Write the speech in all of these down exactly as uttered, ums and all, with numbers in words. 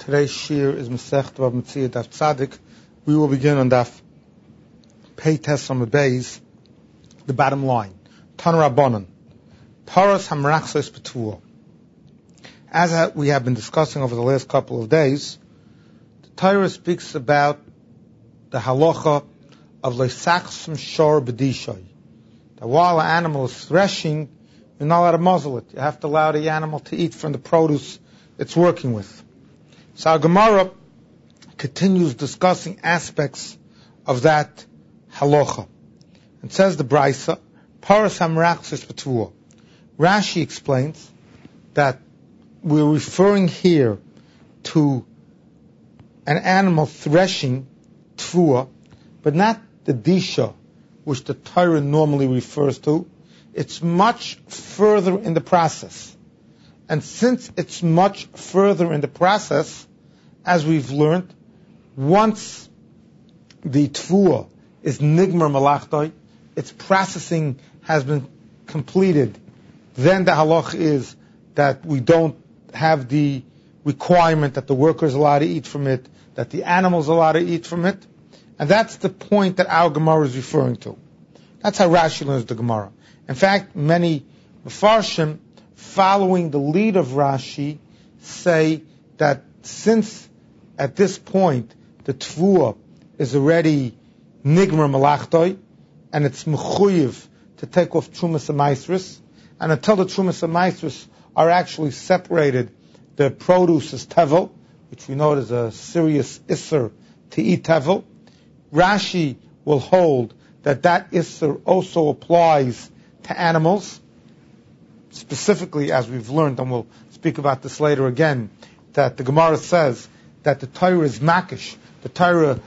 Today's shir is Masechet Bava Metzia Daf Tzadik. We will begin on Daf Pei Tes Amud Beis. The bottom line: Tan Rabbanan Paras Hamrachsos Betuah. As we have been discussing over the last couple of days, the Torah speaks about the halacha of Leisachsum Shor B'Dishay. That while an animal is threshing, you're not allowed to muzzle it. You have to allow the animal to eat from the produce it's working with. So our Gemara continues discussing aspects of that halacha. It says the Brisa, Paras Hamrachsos Betuah. Rashi explains that we're referring here to an animal threshing tfuah, but not the disha, which the Torah normally refers to. It's much further in the process. And since it's much further in the process, as we've learned, once the tfuah is nigmar malachtoi, its processing has been completed, then the halach is that we don't have the requirement that the worker is allowed to eat from it, that the animal is allowed to eat from it. And that's the point that our Gemara is referring to. That's how Rashi learns the Gemara. In fact, many Mefarshim, following the lead of Rashi, say that since at this point the tfuah is already nigmar malachtoi, and it's mechuyev to take off trumas and maisris, and until the trumas and maisris are actually separated, the produce is tevel, which we know is a serious isser to eat tevel. Rashi will hold that that isser also applies to animals, specifically, as we've learned, and we'll speak about this later again, that the Gemara says that the Torah is makish. The Torah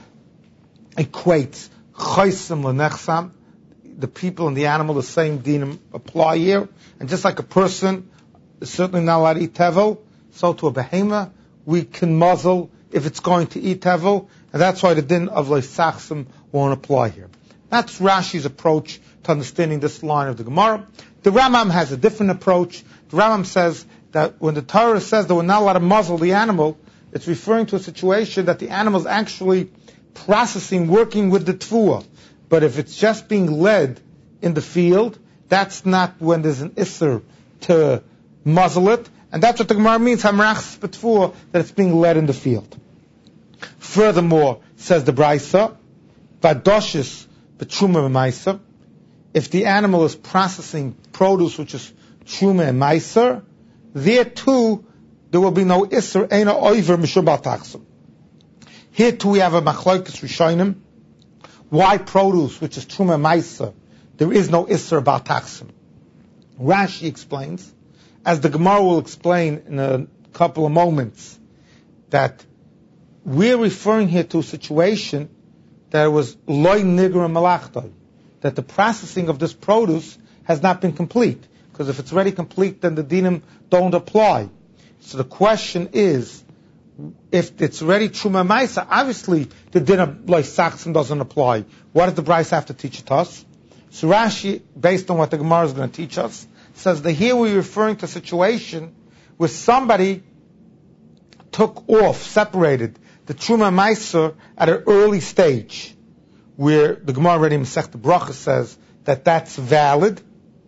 equates chaysim lenechsam. The people and the animal, the same dinim apply here. And just like a person is certainly not allowed to eat tevel, so to a behemoth, we can muzzle if it's going to eat tevel, and that's why the din of leisachsim won't apply here. That's Rashi's approach to understanding this line of the Gemara. The Rambam has a different approach. The Rambam says that when the Torah says that we're not allowed to muzzle the animal, it's referring to a situation that the animal is actually processing, working with the tfuah. But if it's just being led in the field, that's not when there's an isser to muzzle it. And that's what the Gemara means, hamrachs betfuah, that it's being led in the field. Furthermore, says the Brisa, vadoshis betruma v'maiser, if the animal is processing produce which is truma and maiser, there too there will be no isser, eina oiver mishur bal tachsim. Here too we have a machlokes rishonim. Why produce which is truma and maiser there is no isser bal tachsim? Rashi explains, as the Gemara will explain in a couple of moments, that we're referring here to a situation that was loy nigra malachtoi, that the processing of this produce has not been complete. Because if it's already complete, then the dinim don't apply. So the question is, if it's already truma maisa, obviously the din of leisachsim doesn't apply. What does the Brisa have to teach it us? So Rashi, based on what the Gemara is going to teach us, says that here we're referring to a situation where somebody took off, separated the truma maisa at an early stage, where the Gemara already in Masechet Bracha says that that's valid.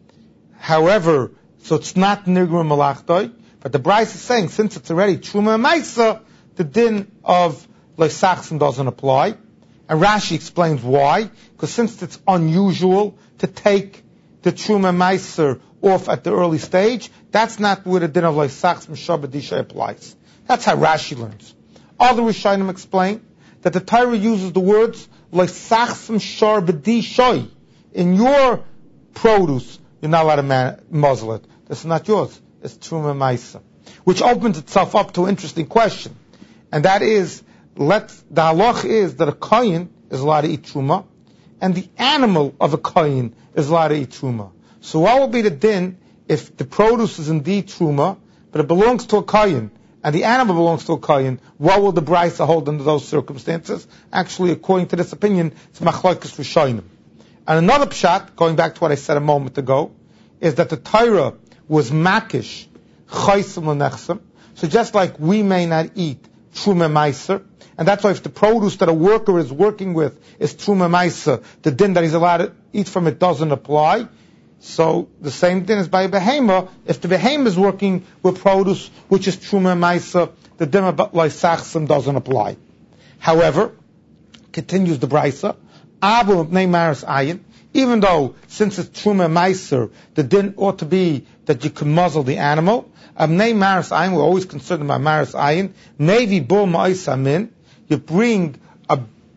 However, so it's not nigmar malachtoi, but the Brisa is saying since it's already truma maisa, the din of leisachsim doesn't apply. And Rashi explains why, because since it's unusual to take the truma maisa off at the early stage, that's not where the din of leisachsim shor b'dishay applies. That's how Rashi learns. Other Rishonim explain that the Torah uses the words leisachsim shor b'dishay. In your produce, you're not allowed to man- muzzle it. This is not yours. It's truma maisa, which opens itself up to an interesting question, and that is, let the halach is that a kohen is allowed to eat truma, and the animal of a kohen is allowed to eat truma. So what will be the din if the produce is indeed truma, but it belongs to a kohen, and the animal belongs to a kohen? What will the Brisa hold under those circumstances? Actually, according to this opinion, it's machlokes rishonim. And another pshat, going back to what I said a moment ago, is that the Torah was makish chaysim lenechsim. So just like we may not eat truma meiser. And that's why if the produce that a worker is working with is truma meiser, the din that he's allowed to eat from it doesn't apply. So the same din is by a behema. If the behema is working with produce which is truma meiser, the din about loisachsim doesn't apply. However, continues the brisa, abu b'nei maris ayin, even though since it's truma meiser, the din ought to be that you can muzzle the animal. Abnei maris ayin, we're always concerned about maris ayin. Maybe bull ma'is amin, you bring a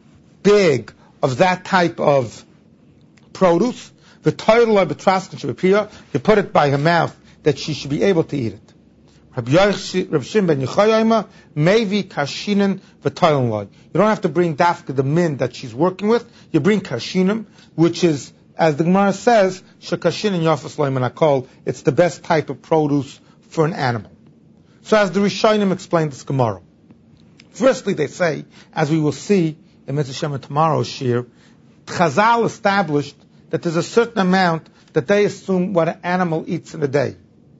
bag of that type of produce. The title of the you put it by her mouth that she should be able to eat it. Rabbi Shimon ben Yochai maybe kashinin v'toilin loy. You don't have to bring dafka the min that she's working with. You bring kashinim, which is, as the Gemara says, shekashinin yafas loy menakol. It's the best type of produce for an animal. So as the Rishonim explained this Gemara, firstly they say, as we will see in Mitzvah Shem tomorrow's shir, Chazal established that there's a certain amount that they assume what an animal eats in a day.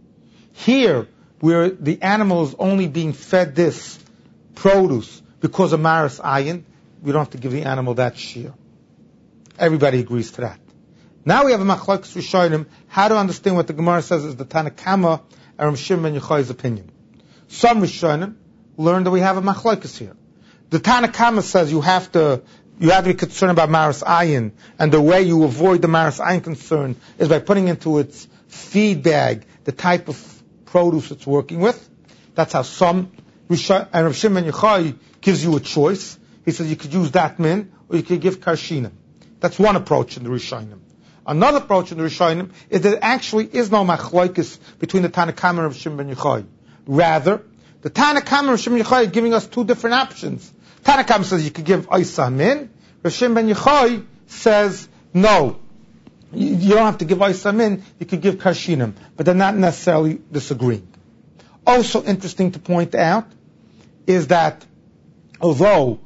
Here, where the animal is only being fed this produce because of maris ayin, we don't have to give the animal that shear. Everybody agrees to that. Now we have a machlokes rishonim, how to understand what the Gemara says is the Tanakama and Rav Shimon ben Yochai's opinion. Some rishonim learn that we have a machlokes here. The Tanakama says you have to you have to be concerned about maris ayin, and the way you avoid the maris ayin concern is by putting into its feed bag the type of produce it's working with. That's how some, and Rav Shimon ben Yochai gives you a choice. He says you could use that min, or you could give karshinim. That's one approach in the Rishonim. Another approach in the Rishonim is that there actually is no machlokes between the Tanakama and Rav Shimon ben Yochai. Rather, the Tanakama and Rav Shimon ben Yochai are giving us two different options. Tanakama says you could give Isa min. Rav Shimon ben Yochai says no. You don't have to give Isa min, you could give Karshinim, but they're not necessarily disagreeing. Also interesting to point out is that although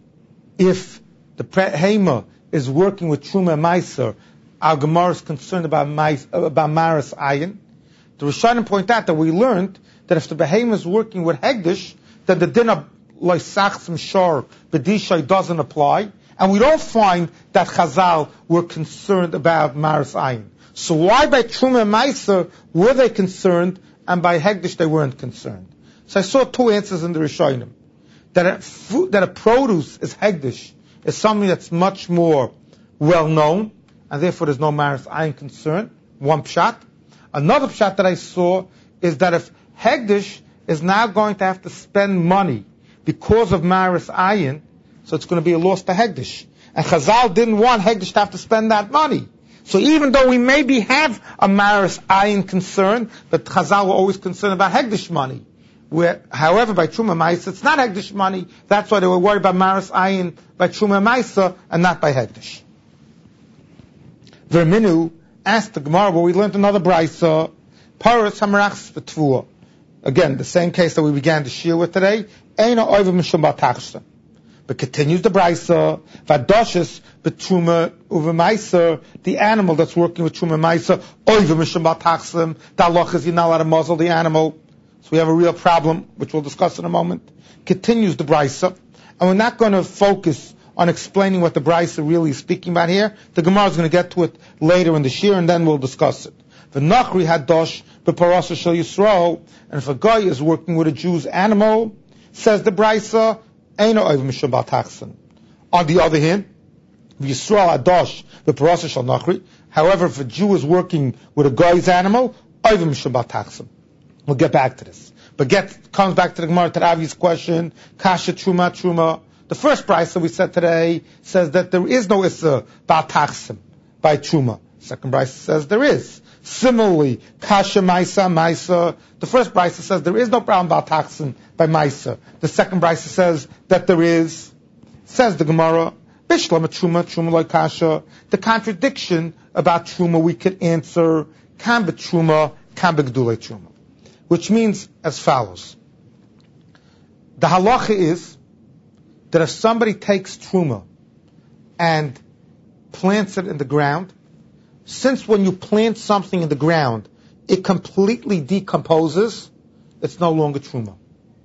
if the Hema is working with Truma Meiser, our Gemara is concerned about mais, about Maris Ayin, the Rishonim point out that we learned that if the Behema is working with Hegdish, then the din of Loisachsim Shor B'dishay doesn't apply. And we don't find that Chazal were concerned about Maris Ayin. So why by Truma Meiser were they concerned, and by Hegdish they weren't concerned? So I saw two answers in the Rishonim. That a, fruit, that a produce is Hegdish is something that's much more well known, and therefore there's no Maris Ayin concern. One pshat. Another pshat that I saw is that if Hegdish is now going to have to spend money because of Maris Ayin, so it's going to be a loss to Hegdish. And Chazal didn't want Hegdish to have to spend that money. So even though we maybe have a Maris Ayin concern, but Chazal were always concerned about Hegdish money. Where, however, by Truma Meiser, it's not Hegdish money. That's why they were worried about Maris Ayin by Truma Meiser and not by Hegdish. Verminu asked the Gemara, well, we learned another brisa, Paras Hamarachs B'Tvua. Again, the same case that we began to share with today. Eina Oiv Mishum B'Tachshta. But continues the brisa, Vadoshes B'Truma Uvemeiser, the animal that's working with Truma Meiser, Oiv Mishum B'Tachshim, the halach is you're not allowed to muzzle the animal. So we have a real problem, which we'll discuss in a moment. Continues the brisa, and we're not going to focus on explaining what the brisa really is speaking about here. The Gemara is going to get to it later in the shir, and then we'll discuss it. The Nachri Hadosh B'Parasa Shel Yisrael, and if a guy is working with a Jew's animal, says the brisa, Eino Oiv Mishum B'Tachshim. On the other hand, Yisrael Hadosh B'Parasa Shel Nachri. However, if a Jew is working with a guy's animal, Oiv Mishum B'Tachshim. We'll get back to this. But get comes back to the Gemara, to Avi's question, Kasha Truma Truma. The first price that we said today says that there is no Issa B'Tachsim by Truma. Second price says there is. Similarly, Kasha Maisa Maisa. The first price says there is no problem B'Tachsim by Maisa. The second price says that there is. Says the Gemara, Bishlam Truma Truma like Kasha. The contradiction about Truma we could answer Kam B'Truma Kam B'Gdulei Truma. Which means as follows. The halacha is that if somebody takes truma and plants it in the ground, since when you plant something in the ground, it completely decomposes, it's no longer truma.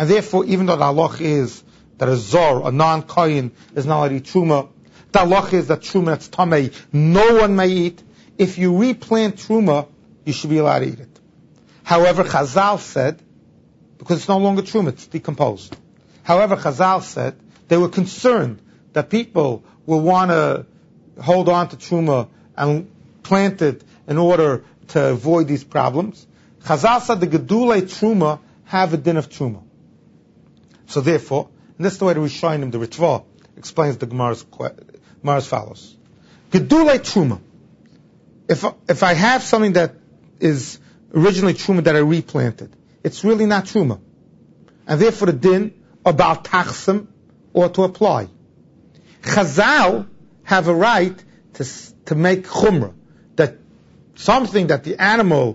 And therefore, even though the halach is that a zor, a non-kohen, is not allowed to eat truma, the halach is that truma that's tamei, no one may eat. If you replant truma, you should be allowed to eat it. However, Chazal said, because it's no longer truma, it's decomposed. However, Chazal said they were concerned that people will want to hold on to truma and plant it in order to avoid these problems. Chazal said the gedulei truma have a din of truma. So therefore, and this is the way the Rishonim, the Ritva, explains the Gemara's, Gemara as follows. Gedulei truma. If, if I have something that is originally truma that I replanted, it's really not truma. And therefore the din about tachsim ought to apply. Chazal have a right to, to make chumrah, that something that the animal,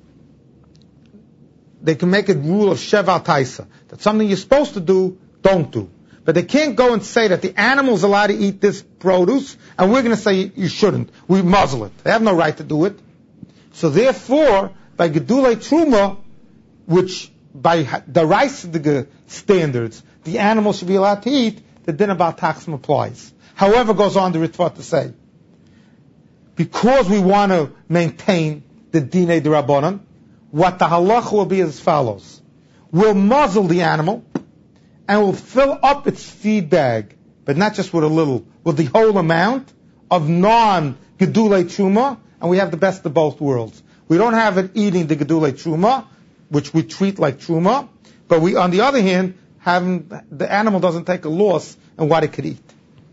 they can make a rule of sheval taisa, that something you're supposed to do, don't do. But they can't go and say that the animal's allowed to eat this produce, and we're going to say you shouldn't. We muzzle it. They have no right to do it. So therefore, by gedulei truma, which by the rice standards, the animal should be allowed to eat, the din about tachsim applies. However, goes on the Ritva to say, because we want to maintain the dinei d'Rabbanan, what the halacha will be as follows. We'll muzzle the animal, and we'll fill up its feed bag, but not just with a little, with the whole amount of non-gedulei truma, and we have the best of both worlds. We don't have it eating the gedulei truma, which we treat like truma, but we, on the other hand, having, the animal doesn't take a loss in what it could eat.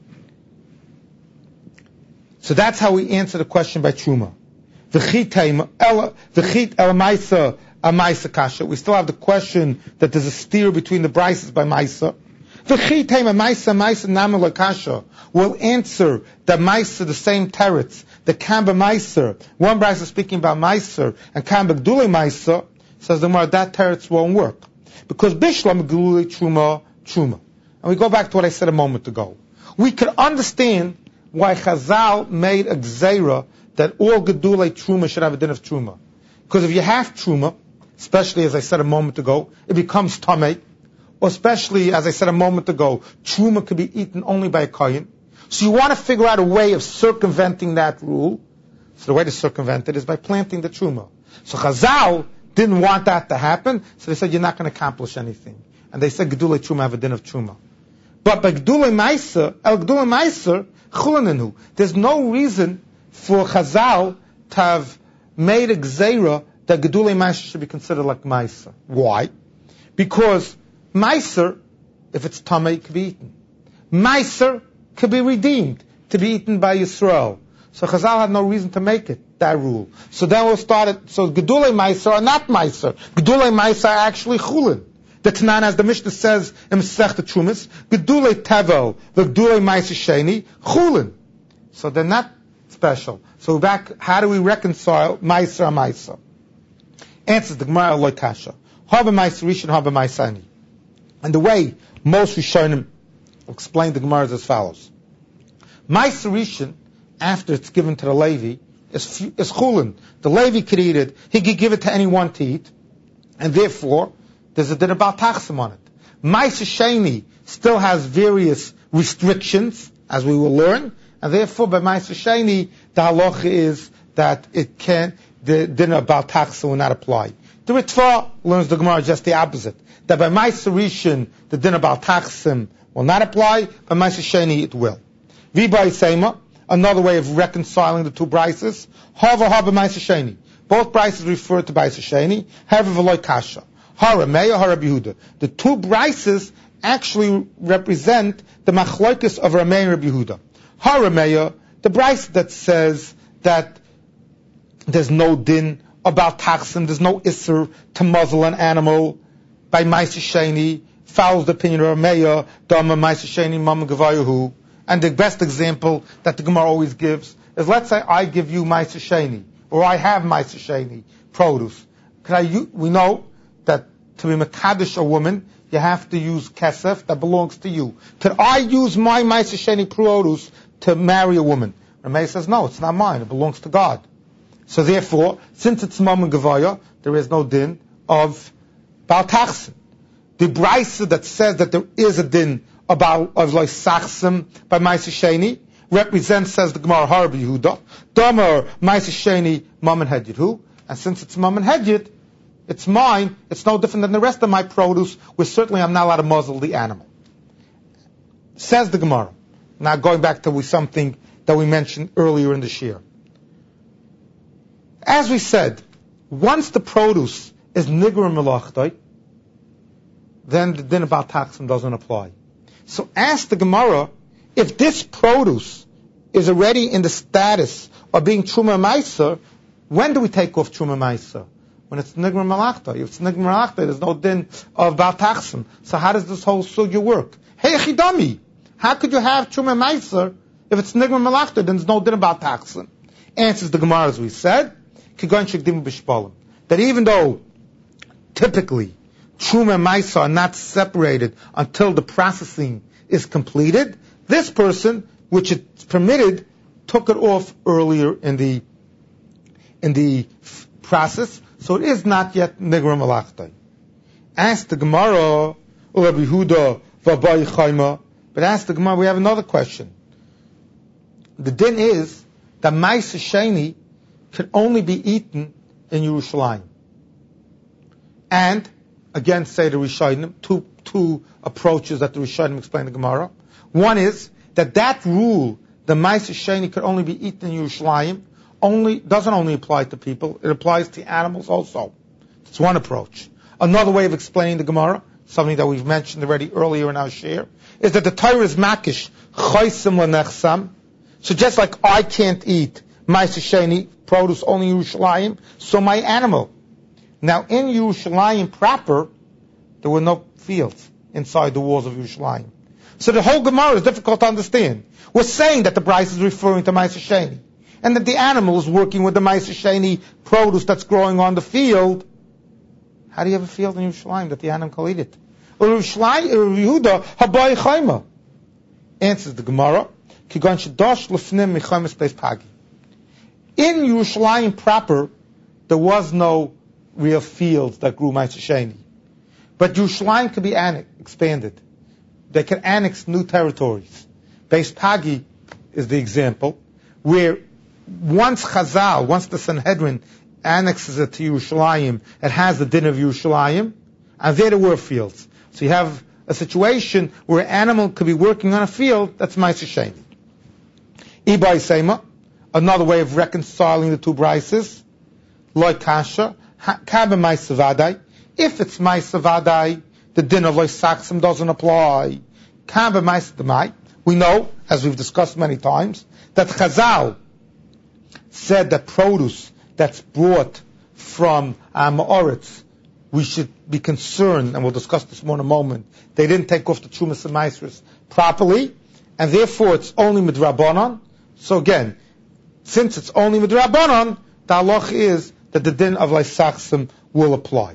So that's how we answer the question by truma. V'chit el maisa a maisa kasha. We still have the question that there's a steer between the brises by maisa. V'chit a maisa maisa namel kasha. We'll answer that maisa the same teretz. The kamba maisa. One brise is speaking about maisa and kamba gdulei maisa. Says the Gemara, that teretz won't work. Because bishlam gdulei truma truma. And we go back to what I said a moment ago. We could understand why Chazal made a gzeira that all gedulei truma should have a din of truma. Because if you have truma, especially as I said a moment ago, it becomes tamei. Or especially, as I said a moment ago, truma could be eaten only by a kohen. So you want to figure out a way of circumventing that rule. So the way to circumvent it is by planting the truma. So Chazal didn't want that to happen, so they said you're not going to accomplish anything. And they said gedulei truma have a din of truma. But by gedulei meiser, el gedulei meiser, chulanenu. There's no reason for Chazal to have made a gzeira that gedulei meiser should be considered like meiser. Why? Because meiser, if it's tamei, could be eaten. Meiser could be redeemed to be eaten by Yisrael. So Chazal had no reason to make it that rule. So then we'll start it. So gedulei meiser are not meiser. Gedulei meiser are actually chulin. The Tanan, as the Mishnah says in Masechta Trumas, gedulei tevel, the gedulei meiser sheni, chulin. So they're not special. So back, how do we reconcile meiser and meiser? Answers the Gemara loy kasha. Haba meiser rishon, haba meiser ani. And the way most Rishonim explain the Gemara is as follows. Meiser rishon, after it's given to the Levi, is, is chulin. The Levi could eat it. He could give it to anyone to eat. And therefore, there's a din about tachsim on it. Meiser sheni still has various restrictions, as we will learn. And therefore, by Meiser sheni, the halacha is that it can, the din about tachsim will not apply. The Ritva learns the Gemara just the opposite. That by Meiser rishon, the din about tachsim will not apply. By Meiser sheni, it will. V'bai seima, another way of reconciling the two brises. Hava hava Meiser sheni. Both brises refer to Meiser sheni. However, v'loy kasha. Hara Meya, Hara Yehuda. The two brises actually represent the machlokes of Rameh and Rabbi Yehuda. Hara Meya, the brise that says that there's no din about tachsim, there's no isser to muzzle an animal by Meiser sheni, follows the opinion of Rameya, Dama Meiser sheni, Mama Gavayahu. And the best example that the Gemara always gives is, let's say I give you Meiser sheni, or I have Meiser sheni produce. Can I? We know that to be mekadosh a woman, you have to use kesef that belongs to you. Could I use my Meiser sheni produce to marry a woman? Rameh says, no, it's not mine. It belongs to God. So therefore, since it's Mama Gavaya, there is no din of Baal Tachsin. the brisa that says that there is a din about of like sachsim by Ma'aseh Sheni represents, says the Gemara, Harbi Yehuda, Damar Ma'aseh Sheni Mammon Hedyet Hu, and since it's Mammon Hedyet, it's mine, it's no different than the rest of my produce, where certainly I'm not allowed to muzzle the animal. Says the Gemara. Now going back to something that we mentioned earlier in the shir. As we said, once the produce is nigr melachtai, then the din about taxim doesn't apply. So ask the Gemara, if this produce is already in the status of being truma meiser, when do we take off truma meiser? When it's nigr melachtai. If it's nigr melachtai, there's no din of about taxim. So how does this whole sugya work? Hey chidami, how could you have truma meiser if it's nigr melachtai? Then there's no din about taxim. Answers the Gemara as we said, that even though typically truma and meiser are not separated until the processing is completed, this person, which it's permitted, took it off earlier in the in the f- process, so it is not yet nigr melachtai. Ask the Gemara, Rabbi Yehuda v'Abai Chayma, but ask the Gemara, we have another question. The din is that Ma'aseh Sheni can only be eaten in Yerushalayim. And, again, say the Rishonim, two, two approaches that the Rishonim explain the Gemara. One is that that rule, the Ma'aseh Sheni could only be eaten in Yerushalayim, only, doesn't only apply to people, it applies to animals also. It's one approach. Another way of explaining the Gemara, something that we've mentioned already earlier in our share, is that the Torah is makish, chaysim lenechsam, so just like I can't eat Ma'aseh Sheni produce only Yerushalayim, so my animal. Now in Yerushalayim proper, there were no fields inside the walls of Yerushalayim. So the whole Gemara is difficult to understand. We're saying that the Bryce is referring to Ma'aseh Sheni, and that the animal is working with the Ma'aseh Sheni produce that's growing on the field. How do you have a field in Yerushalayim that the animal can eat it? Yehuda Habai Chayma. Answers the Gemara, Kigan Shadosh Lefnim Michayim Space Pagi. In Yerushalayim proper, there was no real fields that grew Ma'aseh Sheni. But Yerushalayim could be annex, expanded. They can annex new territories. Beis Pagi is the example, where once Chazal, once the Sanhedrin annexes it to Yerushalayim, it has the din of Yerushalayim, and there there were fields. So you have a situation where an animal could be working on a field, that's Ma'aseh Sheni. Ibai Seima, another way of reconciling the two brises, Loi Kasha, Kabe Ma'aseh Vadai. If it's Ma'aseh Vadai, the din of Loi Saksim doesn't apply. Kabe Ma'aseh Demai. We know, as we've discussed many times, that Chazal said that produce that's brought from Ma'oretz, we should be concerned, and we'll discuss this more in a moment, they didn't take off the Trumas and Maasros properly, and therefore it's only Midrabanan. So again, since it's only Midrabanan, the halach is that the din of Leisachsim will apply.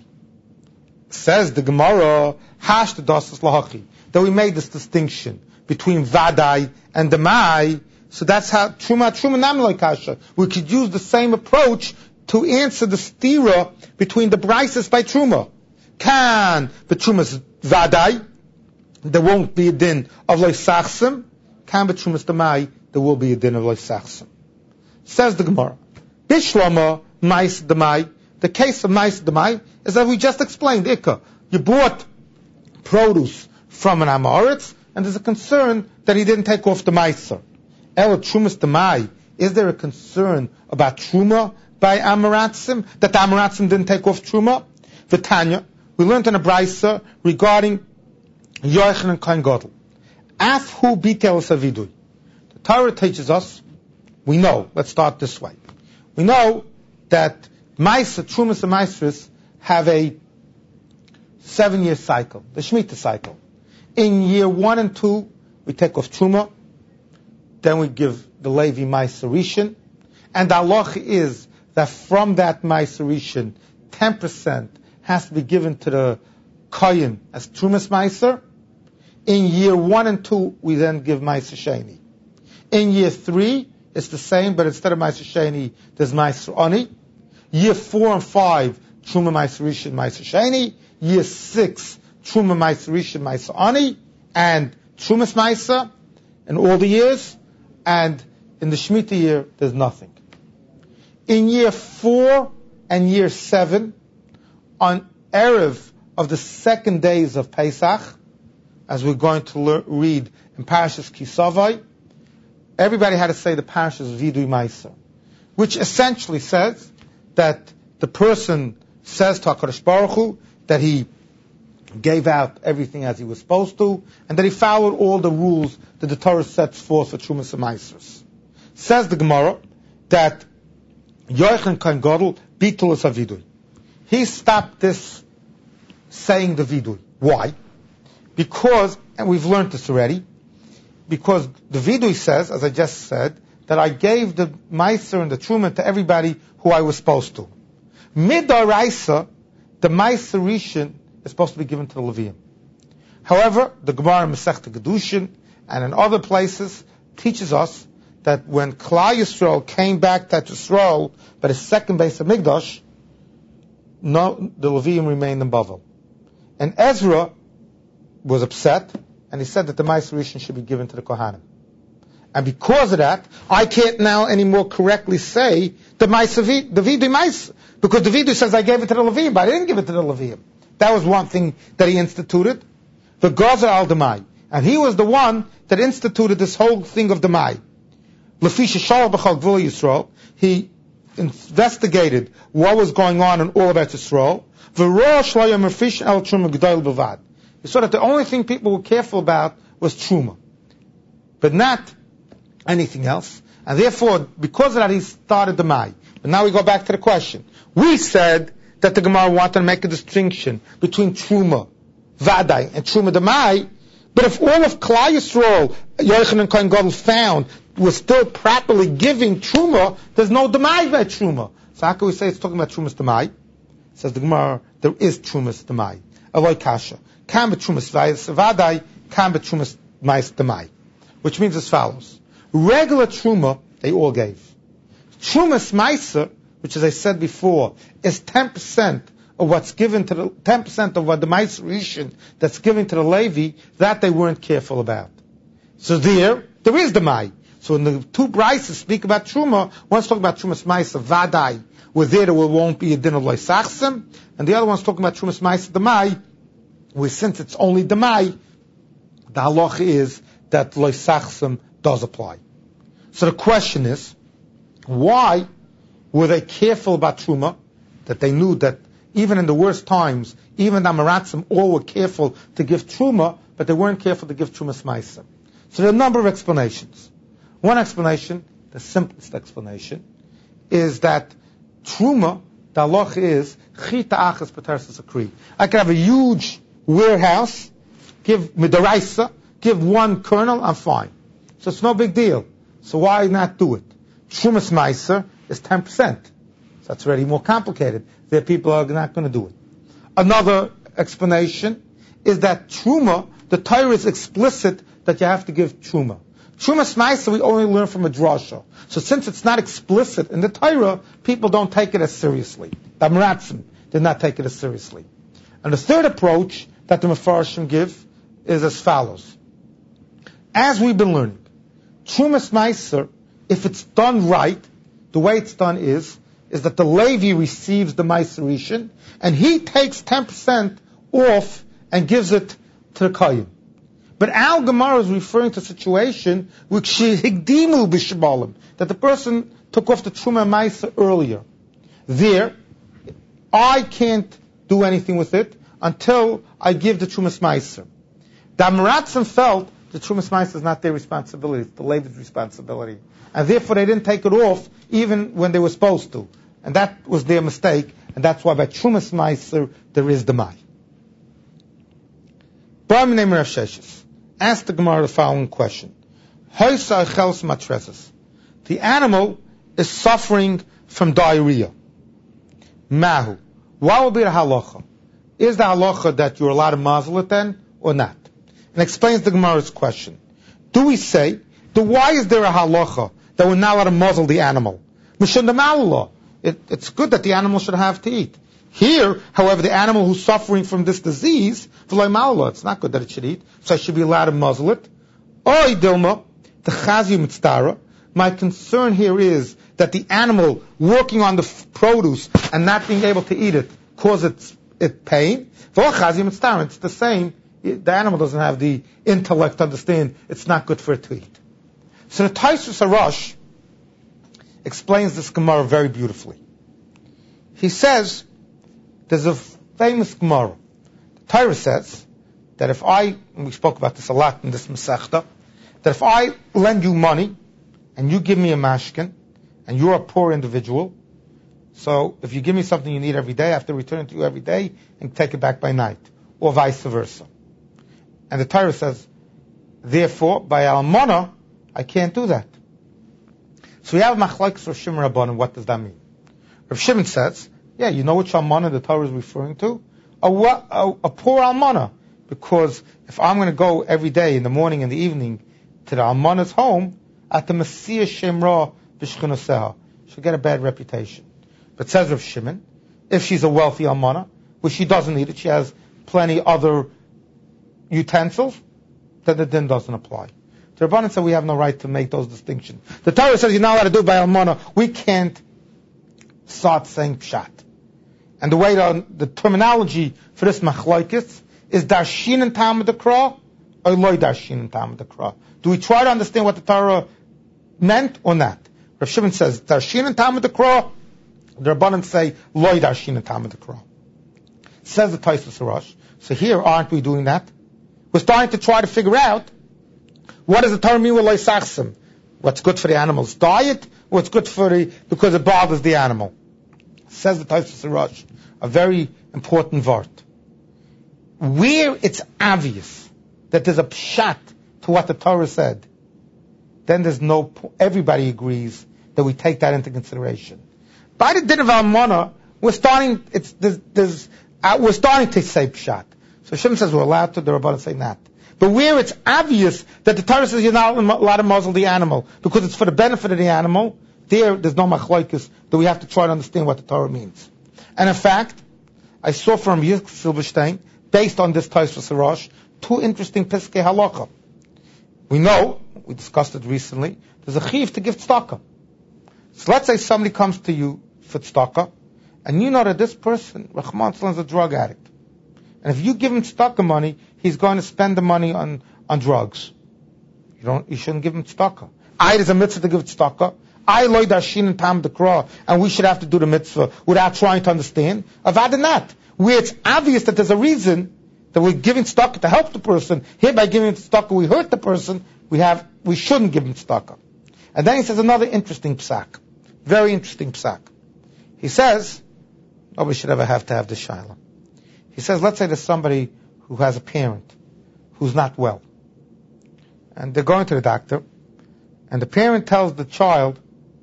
Says the Gemara, Hash the Dasas Lahachi, that we made this distinction between Vadai and Demai, so that's how Truma Truma Namilai Kasha. We could use the same approach to answer the stira between the brises by Truma. Can the Trumas Vadai, there won't be a din of Leisachsim. Can the Trumas Demai, there will be a din of Leisachsim. Says the Gemara, Bishlama Mais Demai, the case of Mais Demai is that we just explained, Ikka. You bought produce from an Amoritz, and there's a concern that he didn't take off the Meiser. El Trumas Demai, is there a concern about Truma by Amoratzim, that the Amoratzim didn't take off Truma? V'tanya, we learned in a Brisa regarding Yochanan and Kohen Gadol. Af hu bitel savidui. The Torah teaches us, we know, let's start this way. We know that Maisa, Trumas and Maisris have a seven-year cycle, the Shemitah cycle. In year one and two, we take off Truma, then we give the Levi Maisa Rishon, and the halach is that from that Maisa Rishon, ten percent has to be given to the Kohen as Trumas Meiser. In year one and two, we then give Ma'aseh Sheni. In year three, it's the same, but instead of Ma'aseh Sheni, there's Ma'aseh Ani. Year four and five, Truma Ma'aseh Rishon, Ma'aseh Sheni. Year six, Truma Ma'aser Rishon, Ma'aser Ani, and Trumas Ma'aser in all the years, and in the Shemitah year, there's nothing. In year four and year seven, on Erev of the second days of Pesach, as we're going to lear, read in Parashas Kisavai, everybody had to say the Parashas Vidui Ma'aser, which essentially says that the person says to HaKadosh Baruch Hu that he gave out everything as he was supposed to, and that he followed all the rules that the Torah sets forth for Trumas and Ma'asers. Says the Gemara that Yochanan Kohen Gadol bitul es havidui. He stopped this saying the vidui. Why? Because, and we've learned this already, because the vidui says, as I just said, that I gave the Ma'aser and the Truma to everybody who I was supposed to. Midaraisa, the Ma'aser Rishon is supposed to be given to the Leviim. However, the Gemara in Masechta Kedushin and in other places teaches us that when Klal Yisrael came back to Yisrael by the second base of Migdash, no, the Leviim remained in Bavel. And Ezra was upset, and he said that the Ma'aser Rishon should be given to the Kohanim. And because of that, I can't now anymore correctly say the Ma'aser, the Vidui Ma'aser, because the Vidui says I gave it to the Leviim, but I didn't give it to the Leviim. That was one thing that he instituted. The Gazer al Demai. And he was the one that instituted this whole thing of Demai. Lefisha Shalom B'chal Gvul Yisrael. He investigated what was going on in all of Eretz Yisrael. V'roh shloyam refish el truma g'dayl b'vad. He saw that the only thing people were careful about was truma, but not anything else. And therefore, because of that, he started Demai. But now we go back to the question. We said that the Gemara wanted to make a distinction between Truma, Vadai, and Truma Demai, but if all of Klal Yisrael, Yochanan Kohen Gadol found, was still properly giving Truma, there's no Demai by Truma. So how can we say it's talking about Trumas Demai? Says the Gemara, there is Trumas Demai. Avoy Kasha. Kam b'Trumas Vadai, kam b'Trumas Ma'aser Demai. Which means as follows. Regular Truma, they all gave. Trumas Ma'aser, which as I said before, is ten percent of what's given to the, ten percent of what the Ma'aser Rishon that's given to the Levi, that they weren't careful about. So there, there is the Mai. So when the two brises speak about Truma, one's talking about Trumas Ma'aser Vadai, where there, there won't be a din of Loisachsim, and the other one's talking about Trumas Ma'aser Demai, where since it's only Demai, the halacha is that Loisachsim does apply. So the question is, why were they careful about Truma, that they knew that even in the worst times, even the Amaratzim all were careful to give Truma, but they weren't careful to give Trumas Ma'aser? So there are a number of explanations. One explanation, the simplest explanation, is that Truma, the halacha is, Chita Achas B'Teres Akri. I could have a huge warehouse, give Midaraisa, give one kernel, I'm fine. So it's no big deal. So why not do it? Trumas Ma'aser is ten percent. So that's already more complicated. There people are not going to do it. Another explanation is that Truma, the Torah is explicit that you have to give Truma. Trumas Ma'aser we only learn from a drasha. So since it's not explicit in the Torah, people don't take it as seriously. The Amaratzim did not take it as seriously. And the third approach that the Mefarshim give is as follows. As we've been learning, Trumas Ma'aser, if it's done right, the way it's done is, is that the Levi receives the Ma'aser Rishon, and he takes ten percent off and gives it to the Kohen. But Al Gemara is referring to a situation which higdimu b'shabalim, that the person took off the Truma Ma'aser earlier. There, I can't do anything with it until I give the Trumas Ma'aser. The Amaratzim felt the Trumas Ma'aser is not their responsibility, it's the Levi's responsibility. And therefore they didn't take it off even when they were supposed to. And that was their mistake, and that's why by Trumas Ma'aser there is the Mai. Ask the Gemara the following question. The animal is suffering from diarrhea. Mahu. What will be the halacha? Is the halacha that you're allowed to muzzle it then, or not? And explains the Gemara's question. Do we say, the why is there a halacha that we're not allowed to muzzle the animal? It, it's good that the animal should have to eat. Here, however, the animal who's suffering from this disease, it's not good that it should eat, so I should be allowed to muzzle it. Oy dilma, the chazi mitztara. My concern here is that the animal working on the f- produce and not being able to eat it causes it pain. It's the same. The animal doesn't have the intellect to understand it's not good for it to eat. So the Taisus Arash explains this Gemara very beautifully. He says, there's a famous Gemara. The Torah says that if I, and we spoke about this a lot in this Masechta, that if I lend you money and you give me a mashkin and you're a poor individual, so if you give me something you need every day, I have to return it to you every day and take it back by night, or vice versa. And the Torah says, therefore, by Almana, I can't do that. So we have Machlokes Rav Shimon Rabbanan. What does that mean? Rav Shimon says, yeah, you know which Almana the Torah is referring to? A, a, a poor Almana. Because if I'm going to go every day in the morning and the evening to the Almana's home, at the Messiah Shemra B'Shchinoseha, she'll get a bad reputation. But says Rav Shimon, if she's a wealthy Almana, which she doesn't need it, she has plenty other utensils, then the din doesn't apply. The Rabbanan said we have no right to make those distinctions. The Torah says you're not allowed to do it by Almana. We can't start saying pshat. And the way the, the terminology for this machlokes is darshin and tam d'kra or loy darshin and tam d'kra. Do we try to understand what the Torah meant or not? Rav Shimon says darshin and tam d'kra. The Rabbanan say loy darshin and tam d'kra. Says the Taisus Arash. So here, aren't we doing that? We're starting to try to figure out what does the Torah mean with loy sachsim? What's good for the animal's diet? What's good for the because it bothers the animal? Says the Taisus Arash, a very important word. Where it's obvious that there's a pshat to what the Torah said, then there's no, everybody agrees that we take that into consideration. By the din of Almana, we're starting, it's, there's, there's, uh, we're starting to say pshat. So Shimon says we're allowed to, the Rabbanan say not. But where it's obvious that the Torah says you're not allowed to muzzle the animal because it's for the benefit of the animal, there, there's no machlokes that we have to try to understand what the Torah means. And in fact, I saw from Yitzchak Silverstein, based on this Taisus Arash, two interesting Piskei Halacha. We know, we discussed it recently, there's a chiv to give tzedakah. So let's say somebody comes to you for tzedakah, and you know that this person, Rahman Sallam, is a drug addict. And if you give him tzedakah money, he's going to spend the money on, on drugs. You don't, you shouldn't give him tzedakah. I, there's a mitzvah to give tzedakah. I loy darshin and tam d'kra, and we should have to do the mitzvah without trying to understand. Avad not. Where it's obvious that there's a reason that we're giving tzedakah to help the person. Here, by giving tzedakah, we hurt the person. We have, we shouldn't give him tzedakah. And then he says another interesting psak, very interesting psak. He says, nobody should ever have to have this shaila. He says, let's say there's somebody who has a parent who's not well, and they're going to the doctor, and the parent tells the child,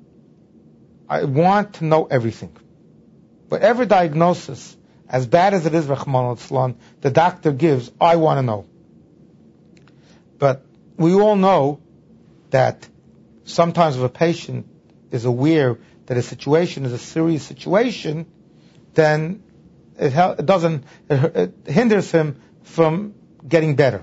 I want to know everything. Whatever diagnosis, as bad as it is, Rahman al-Islam, the doctor gives, I want to know. But we all know that sometimes if a patient is aware that a situation is a serious situation, then it, hel- it doesn't, it, it hinders him from getting better.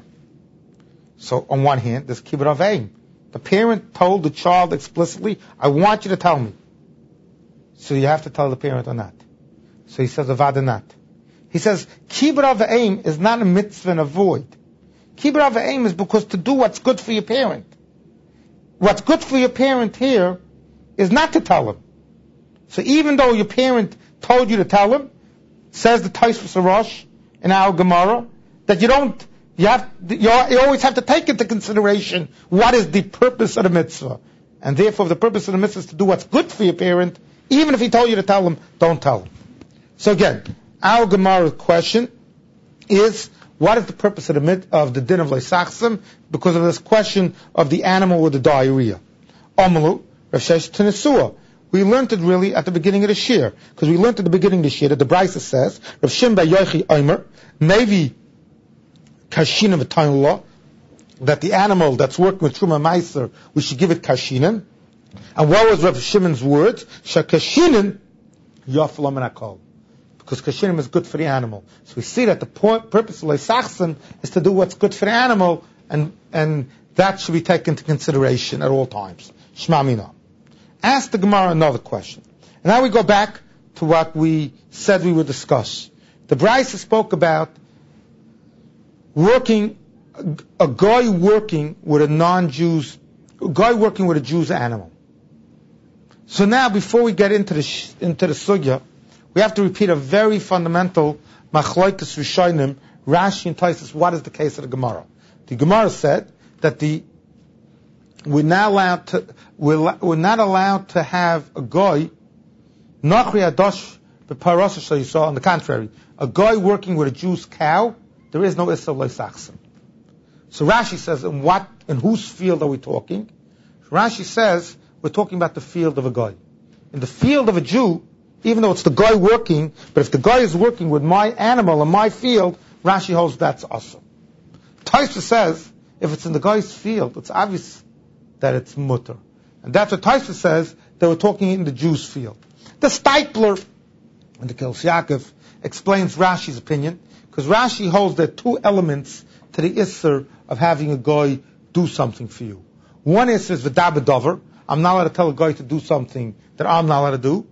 So on one hand, there's kibbud av aim. The parent told the child explicitly, I want you to tell me. So you have to tell the parent or not. So he says, avada not. He says, kibbud av aim is not a mitzvah and a void. Kibbud av aim is because to do what's good for your parent. What's good for your parent here is not to tell him. So even though your parent told you to tell him, says the Taisus Arash in our Gemara, that you don't, you have, you always have to take into consideration what is the purpose of the mitzvah. And therefore, if the purpose of the mitzvah is to do what's good for your parent, even if he told you to tell him, don't tell him. So again, our Gemara question is, what is the purpose of the mit- of the din of leisachsim? Because of this question of the animal with the diarrhea. Amalu, Rav Shesh Tenesua. We learned it really at the beginning of the shir, because we learned at the beginning of the shir that the Brisa says, Rav Shim Bar Yochi Omer, maybe kashina v'tainullah, that the animal that's working with Truma Meiser, we should give it kashinan. And what was Rav Shimon's words? Shakashinin yaflam and akol. because kashirim is good for the animal. So we see that the point, purpose of leisachsim is to do what's good for the animal, and and that should be taken into consideration at all times. Shma mina. Ask the Gemara another question. And now we go back to what we said we would discuss. The Brisa spoke about working, a, a guy working with a non-Jew's, a guy working with a Jew's animal. So now, before we get into the sh- into the sugya, we have to repeat a very fundamental machlokes rishonim, Rashi and Taisus. What is the case of the Gemara? The Gemara said that the we're not allowed to we're, we're not allowed to have a guy nachri adosh b'parasa you saw. On the contrary, a guy working with a Jew's cow, there is no issur leisachsim. So Rashi says, in what, in whose field are we talking? Rashi says we're talking about the field of a guy. In the field of a Jew, even though it's the guy working, but if the guy is working with my animal in my field, Rashi holds that's awesome. Taisa says if it's in the guy's field, it's obvious that it's mutter. And that's what Taisa says, that we're talking in the Jew's field. The Steipler, and the Kels Yaakov, explains Rashi's opinion, because Rashi holds there are two elements to the Isser of having a guy do something for you. One is v'dabedover, I'm not allowed to tell a guy to do something that I'm not allowed to do,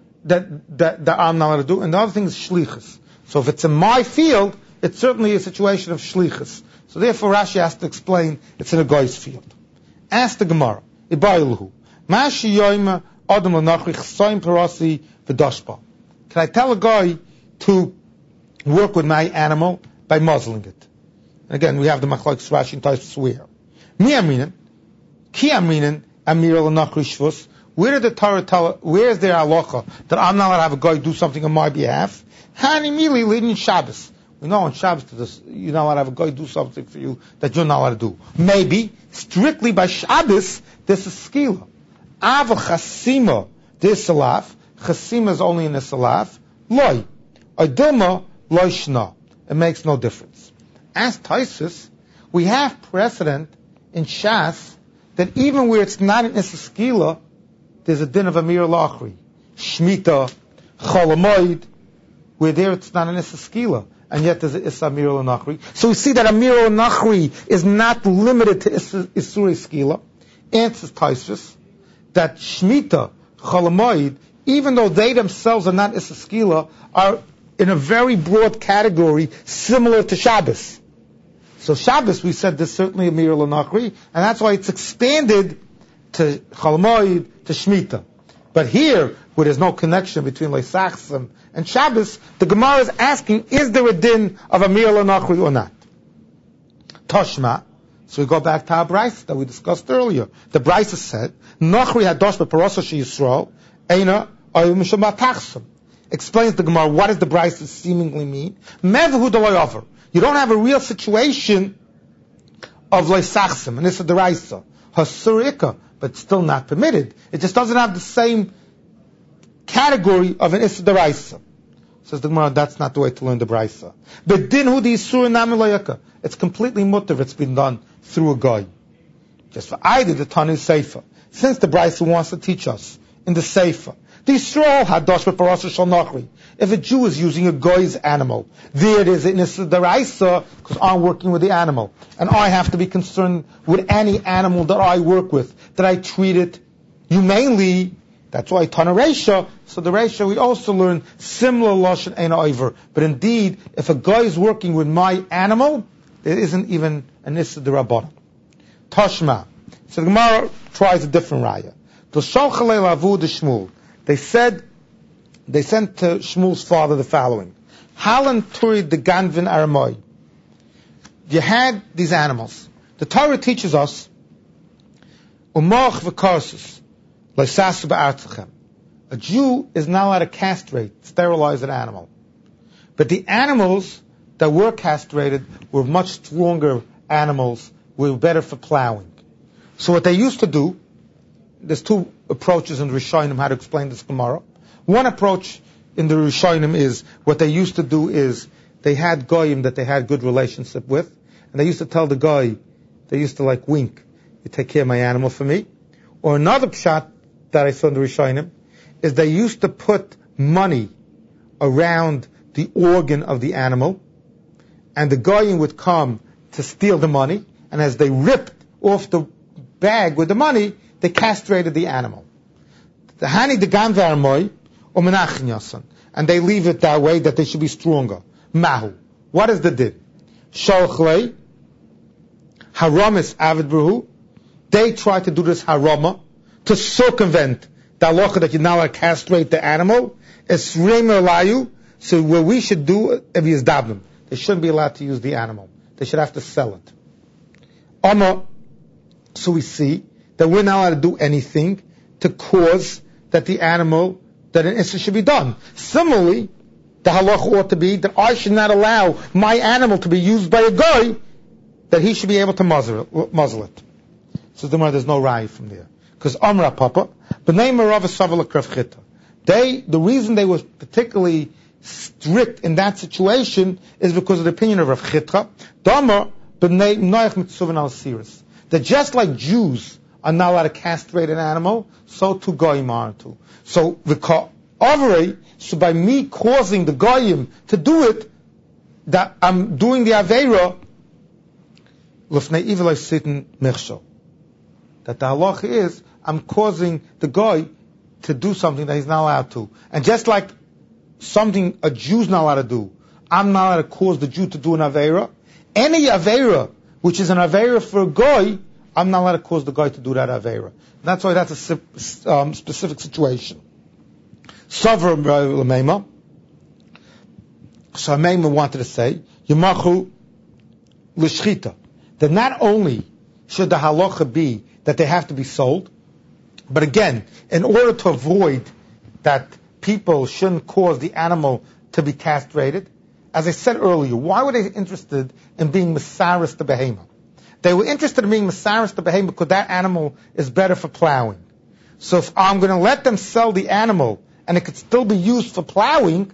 that, that, that I'm not allowed to do, and the other thing is shlichus. So if it's in my field, it's certainly a situation of shlichus. So therefore Rashi has to explain it's in a guy's field. Ask the Gemara, Ibayilhu, Mashi yoyma adam l'nachri ch'soim parasi v'dashba. Can I tell a guy to work with my animal by muzzling it? And again, we have the machlokes Rashi and Taisus swear. Mi aminin, ki aminin, amir l'nachri shvus. Where did the Torah tell? Where is there halacha that I'm not allowed to have a guy do something on my behalf? Hani mili leading Shabbos. We know on Shabbos this, you're not allowed to have a guy do something for you that you're not allowed to do. Maybe strictly by Shabbos, this is skila. Aval chasima, this salaf. Chasima is only in the salaf. Loi, adilma loi shna. It makes no difference. As Taisus, we have precedent in Shas that even where it's not in Issa skila, there's a din of Amir Lachri, Shemitah, Cholamoid, where there it's not an Issa Skila, and yet there's an Issa Amir Lachri. So we see that Amir Lachri is not limited to Issa Isuri Skila. Answers Taisus that Shemitah, Cholamoid, even though they themselves are not Issa Skila, are in a very broad category similar to Shabbos. So Shabbos, we said there's certainly Amir Lachri, and that's why it's expanded to Cholamoid, to Shemitah. But here, where there's no connection between Leisachsim and Shabbos, the Gemara is asking, is there a din of Amir L'Nachri or not? Toshma. So we go back to our Brisa that we discussed earlier. The Brisa said, Nachri hadosh b'parasa she'Yisrael, eina oyu mishum b'tachsim. Explains the Gemara, what does the Brisa seemingly mean? Mevhu d'loy. You don't have a real situation of Leisachsim, and this is the Brisa. Hasurika, but still not permitted. It just doesn't have the same category of an Issa Deraisa. Says the Gemara, that's not the way to learn the Brisa. But din hu di Isur namilayaka. It's completely mutter if it's been done through a guy. Just for I did the Tanu Seifa. Since the Brisa wants to teach us in the Seifa, the Yisrael hadosh b'parasa shel nachri. If a Jew is using a guy's animal, there it is in Issa Deraisa, because I'm working with the animal. And I have to be concerned with any animal that I work with, that I treat it humanely. That's why Tana Reisha. So the Reisha, we also learn similar Lashon Ein Oiver. But indeed, if a guy is working with my animal, there isn't even an Issa D'Rabbanan. Tashma. So the Gemara tries a different raya. They said, they sent to Shmuel's father the following. Halan Turi de Ganvin Aramoy. You had these animals. The Torah teaches us, Umach v'karsus, leisasu ba'artzachem. A Jew is not allowed to castrate, sterilize an animal. But the animals that were castrated were much stronger animals, were better for plowing. So what they used to do, there's two approaches in the Rishonim how to explain this Gemara. One approach in the Rishonim is, what they used to do is, they had goyim that they had good relationship with, and they used to tell the guy, they used to like wink, you take care of my animal for me. Or another pshat that I saw in the Rishonim, is they used to put money around the organ of the animal, and the goyim would come to steal the money, and as they ripped off the bag with the money, they castrated the animal. The hani de gamvar moy or menachin yasan, and they leave it that way that they should be stronger. Mahu, what is the din? Sholchlei haramis avid bruhu. They try to do this harama to circumvent the halacha that you now castrate the animal. It's reimer layu. So what we should do if he is dablim, they shouldn't be allowed to use the animal. They should have to sell it. Amma, so we see that we're not allowed to do anything to cause that the animal, that an instant should be done. Similarly, the halacha ought to be that I should not allow my animal to be used by a guy, that he should be able to muzzle it. Muzzle it. So there's no raya from there. Because Amra Papa, B'nai Merav Savala Krafchita. They, the reason they were particularly strict in that situation is because of the opinion of Rav Chitra. Dama B'nai Noach Mitzuvan al Siris. That just like Jews are not allowed to castrate an animal, so too goyim are too. So the Avrei, so by me causing the goyim to do it, that I'm doing the aveira l'fnei ivelay sitin mechshel. That the halacha is I'm causing the guy to do something that he's not allowed to, and just like something a Jew's not allowed to do, I'm not allowed to cause the Jew to do an aveira. Any aveira which is an aveira for a guy, I'm not allowed to cause the guy to do that aveira. That's why that's a um, specific situation. Savra L'meima. So Meima wanted to say, Yamachu L'shchita. That not only should the halacha be that they have to be sold, but again, in order to avoid that people shouldn't cause the animal to be castrated, as I said earlier, why were they interested in being Mesaris the Behemoth? They were interested in being Mesaris the Behemoth because that animal is better for plowing. So if I'm going to let them sell the animal and it could still be used for plowing,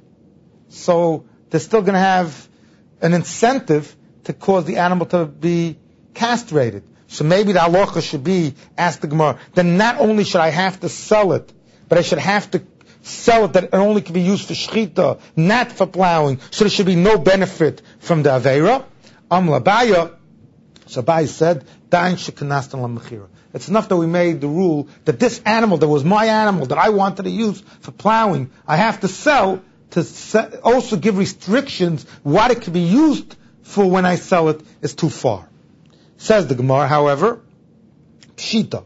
so they're still going to have an incentive to cause the animal to be castrated. So maybe the halacha should be, ask the Gemara, then not only should I have to sell it, but I should have to sell it that it only can be used for shechita, not for plowing, so there should be no benefit from the aveira. Am labaya, so Abai said, Dain shekanastan lamechira. It's enough that we made the rule that this animal that was my animal that I wanted to use for plowing, I have to sell to se- also give restrictions what it can be used for when I sell it is too far. Says the Gemara, however, Pshita,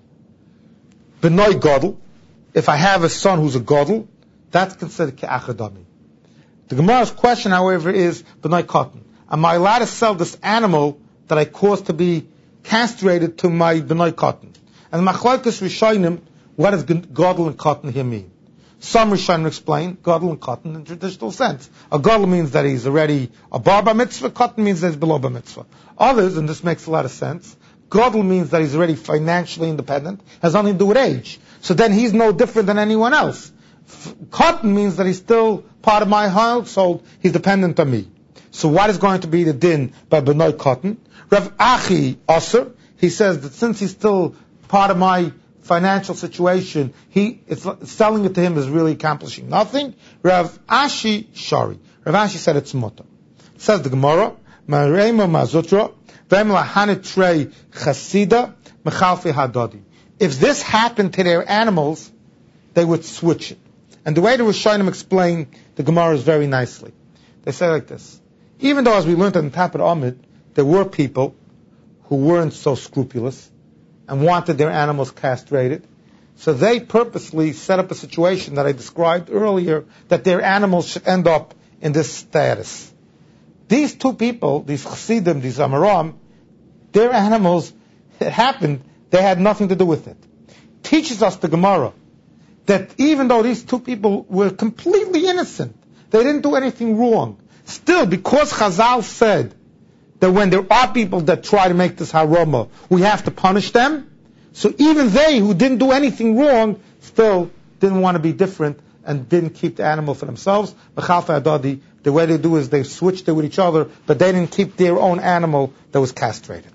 B'noi Godel, if I have a son who's a Godel, that's considered Ke'achadami. The Gemara's question, however, is B'noi Cotton. Am I allowed to sell this animal that I caused to be castrated to my B'noi Cotton? And the Machlokes Rishonim, what does Godel and Cotton here mean? Some Rishonim explain Godel and Cotton in traditional sense. A Godel means that he's already a bar bar mitzvah, Cotton means that he's below bar mitzvah. Others, and this makes a lot of sense, Godel means that he's already financially independent, has nothing to do with age. So then he's no different than anyone else. F- Cotton means that he's still part of my household, he's dependent on me. So what is going to be the din by B'noi Cotton? Rav Achi Osir, he says that since he's still part of my financial situation, he it's, selling it to him is really accomplishing nothing. Rav Ashi Shari. Rav Ashi said it's mutter. Says the Gemara, Marema Mazutra, Vemla Hanitrei Chasida, Mechalfi Hadadi. If this happened to their animals, they would switch it. And the way the Rishonim explain the Gemara is very nicely. They say like this. Even though, as we learned on the top of the Amid, there were people who weren't so scrupulous and wanted their animals castrated, so they purposely set up a situation that I described earlier, that their animals should end up in this status. These two people, these Chassidim, these Amaram, their animals, it happened, they had nothing to do with it. Teaches us the Gemara that even though these two people were completely innocent, they didn't do anything wrong, still, because Chazal said that when there are people that try to make this harama, we have to punish them, so even they who didn't do anything wrong still didn't want to be different and didn't keep the animal for themselves. The way they do is they switched it with each other, but they didn't keep their own animal that was castrated.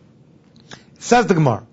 Says the Gemara,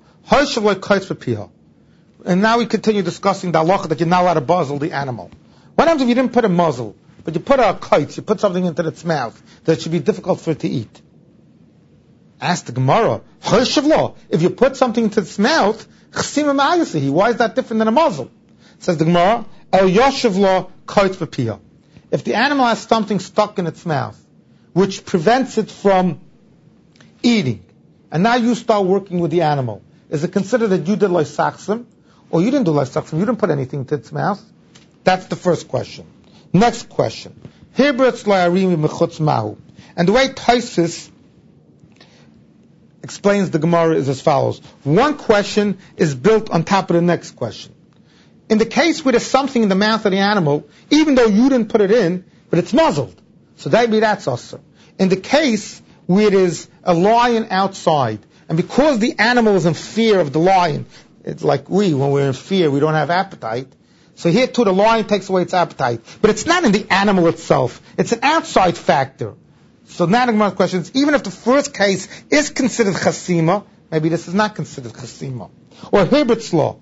and now we continue discussing the halacha that you're not allowed to muzzle the animal. What happens if you didn't put a muzzle, but you put a kite, you put something into its mouth that should be difficult for it to eat? Ask the Gemara, if you put something into its mouth, why is that different than a muzzle? Says the Gemara, El Yoshavlo kite v'piyah. If the animal has something stuck in its mouth, which prevents it from eating, and now you start working with the animal, is it considered that you did loisachsim, or you didn't do loisachsim, you didn't put anything to its mouth? That's the first question. Next question. And the way Taisus explains the Gemara is as follows. One question is built on top of the next question. In the case where there's something in the mouth of the animal, even though you didn't put it in, but it's muzzled, so maybe that's also. In the case where there's a lion outside, and because the animal is in fear of the lion, it's like we, when we're in fear, we don't have appetite. So here too, the lion takes away its appetite. But it's not in the animal itself. It's an outside factor. So now the Gemara's question is, even if the first case is considered chasima, maybe this is not considered chasima. Or Herbert's law.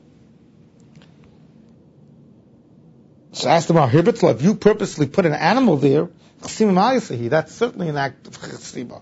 So ask them about Herbert's law. If you purposely put an animal there, chasima ma'asahi, that's certainly an act of chasima.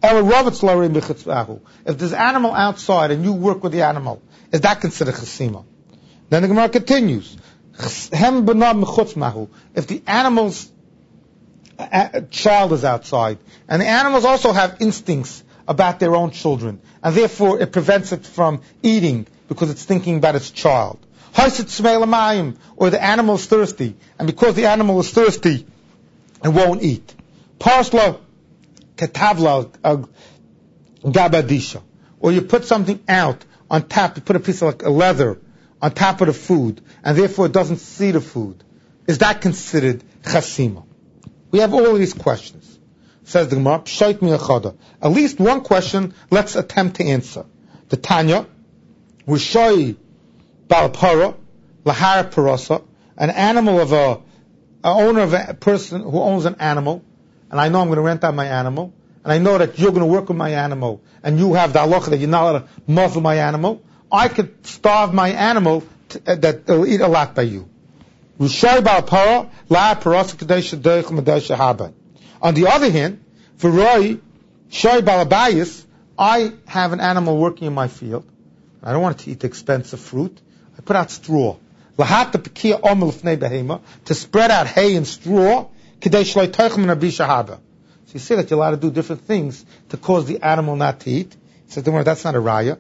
If there's an animal outside and you work with the animal, is that considered chasima? Then the Gemara continues. If the animal's child is outside, and the animals also have instincts about their own children, and therefore it prevents it from eating because it's thinking about its child. Or the animal is thirsty, and because the animal is thirsty, it won't eat. Parsla katavla gabadisha. Or you put something out on top, you put a piece of like a leather on top of the food, and therefore it doesn't see the food. Is that considered chasima? We have all of these questions. Says the Gemara, Pshait mi'achada. At least one question, let's attempt to answer. The Tanya, Rishai balpara, lahar parasa, an animal of a, a owner of a person who owns an animal, and I know I'm going to rent out my animal, and I know that you're going to work with my animal, and you have the halacha that you're not allowed to muzzle my animal, I could starve my animal to, uh, that will eat a lot by you. On the other hand, for Roy, Shoy Balabayas, I have an animal working in my field. I don't want it to eat expensive fruit. I put out straw. To spread out hay and straw. So you see that you're allowed to do different things to cause the animal not to eat. He says, that's not a raya.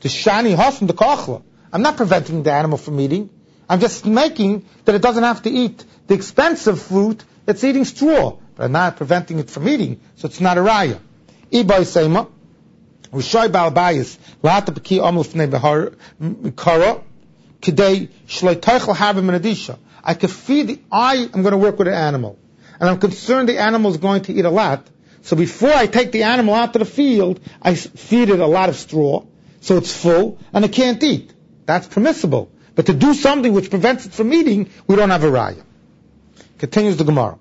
I'm not preventing the animal from eating. I'm just making that it doesn't have to eat the expensive fruit, it's eating straw. But I'm not preventing it from eating, so it's not a raya. Ibay Seima, Rishoy Balbayis, Lata Peki Omel Fnei Kara, Kidei Shloi Teichel Habim Menadisha. I can feed the, I am going to work with an animal. And I'm concerned the animal is going to eat a lot. So before I take the animal out to the field, I feed it a lot of straw, so it's full, and it can't eat. That's permissible. But to do something which prevents it from eating, we don't have a raya. Continues the Gemara.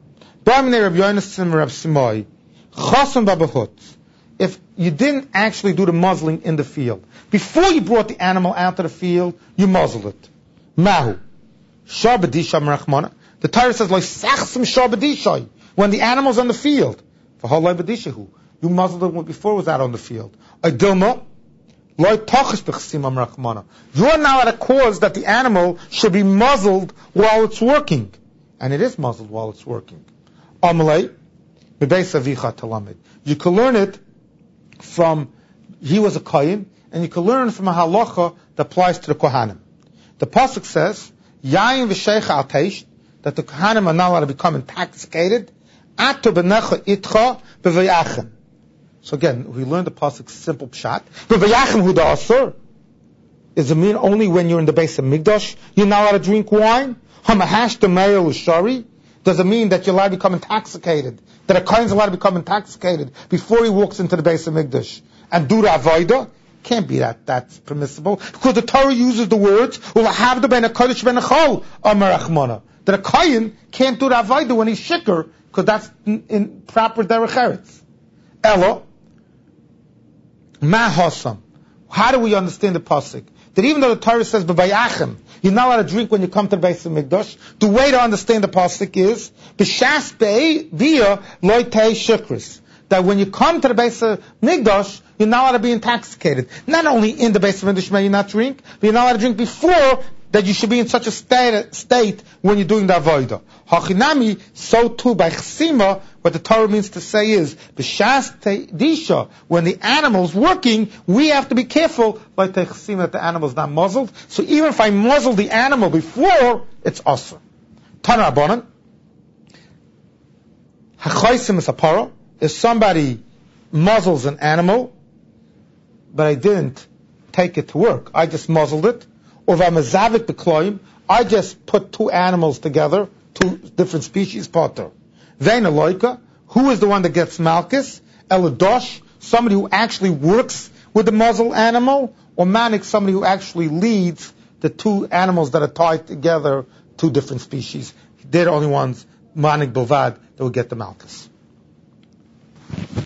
If you didn't actually do the muzzling in the field, before you brought the animal out to the field, you muzzled it. Mahu. The Torah says, when the animal's on the field, you muzzled it before it was out on the field. You're now at a cause that the animal should be muzzled while it's working. And it is muzzled while it's working. You can learn it from, he was a kohen, and you can learn from a halacha that applies to the kohanim. The pasuk says, Yayin v'sheich al teish, that the kohanim are not allowed to become intoxicated. Atu b'necha itcha b'vayachem. So again, we learned the pasuk's simple pshat. B'vayachem hu da'asur. Does it mean only when you're in the base of Migdash you're not allowed to drink wine? Hamahash d'meir l'shari. Does it mean that you're allowed to become intoxicated? That a kohen is allowed to become intoxicated before he walks into the base of Migdash and do the avodah? Can't be that that's permissible, because the Torah uses the words "Ulahavda ben hakodesh ben hachol amar achmana." That a kohen can't do the avodah when he's shikar, because that's in, in proper derech eretz. Elo ma hasam. How do we understand the pasuk? that even though the Torah says b'vayachem, you're not allowed to drink when you come to the Beis Hamikdash, the way to understand the pasuk is b'shas be'via loy tei shukris. That when you come to the Beis Hamikdash, you're not allowed to be intoxicated. Not only in the Beis Hamikdash may you not drink, but you're not allowed to drink before that you should be in such a state, state when you're doing the avodah. Hachinami, so too by chsima, what the Torah means to say is, b'shas disha, when the animal's working, we have to be careful, like the chsima, that the animal's not muzzled. So even if I muzzle the animal before, it's asur. Tana Rabbanan, hachaisim is a para. If somebody muzzles an animal, but I didn't take it to work, I just muzzled it, or v'amazavik b'kloim, I just put two animals together, two different species, potter. Vein aloika, who is the one that gets malchus? Eladosh, somebody who actually works with the muzzled animal, or manik, somebody who actually leads the two animals that are tied together, two different species. They're the only ones, manik bilvad, that will get the malchus.